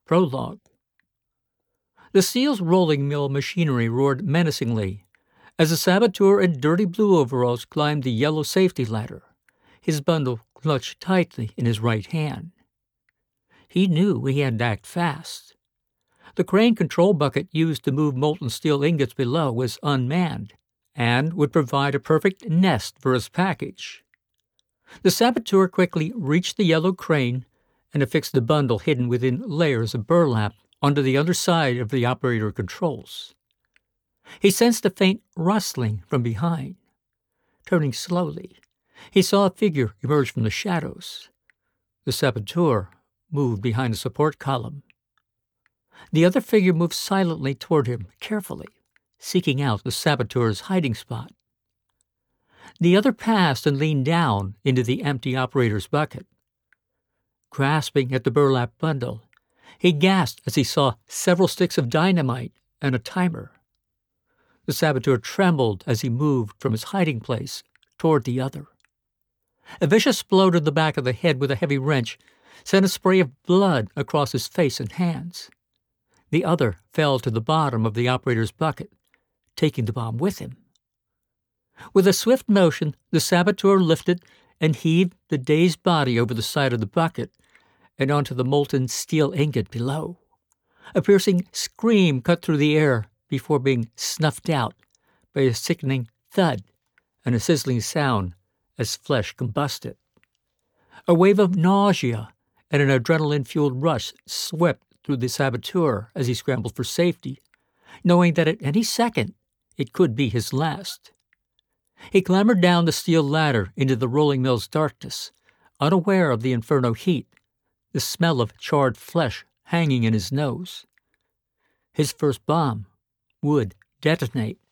Prologue. The steel's rolling mill machinery roared menacingly as the saboteur in dirty blue overalls climbed the yellow safety ladder, his bundle clutched tightly in his right hand. He knew he had to act fast. The crane control bucket used to move molten steel ingots below was unmanned and would provide a perfect nest for his package. The saboteur quickly reached the yellow crane and affixed the bundle hidden within layers of burlap onto the underside of the operator controls. He sensed a faint rustling from behind. Turning slowly, he saw a figure emerge from the shadows. The saboteur moved behind a support column. The other figure moved silently toward him, carefully, seeking out the saboteur's hiding spot. The other passed and leaned down into the empty operator's bucket. Grasping at the burlap bundle, he gasped as he saw several sticks of dynamite and a timer. The saboteur trembled as he moved from his hiding place toward the other. A vicious blow to the back of the head with a heavy wrench sent a spray of blood across his face and hands. The other fell to the bottom of the operator's bucket, taking the bomb with him. With a swift motion, the saboteur lifted and heaved the dazed body over the side of the bucket and onto the molten steel ingot below. A piercing scream cut through the air before being snuffed out by a sickening thud and a sizzling sound as flesh combusted. A wave of nausea and an adrenaline-fueled rush swept through the saboteur as he scrambled for safety, knowing that at any second it could be his last. He clambered down the steel ladder into the rolling mill's darkness, unaware of the inferno heat, the smell of charred flesh hanging in his nose. His first bomb would detonate.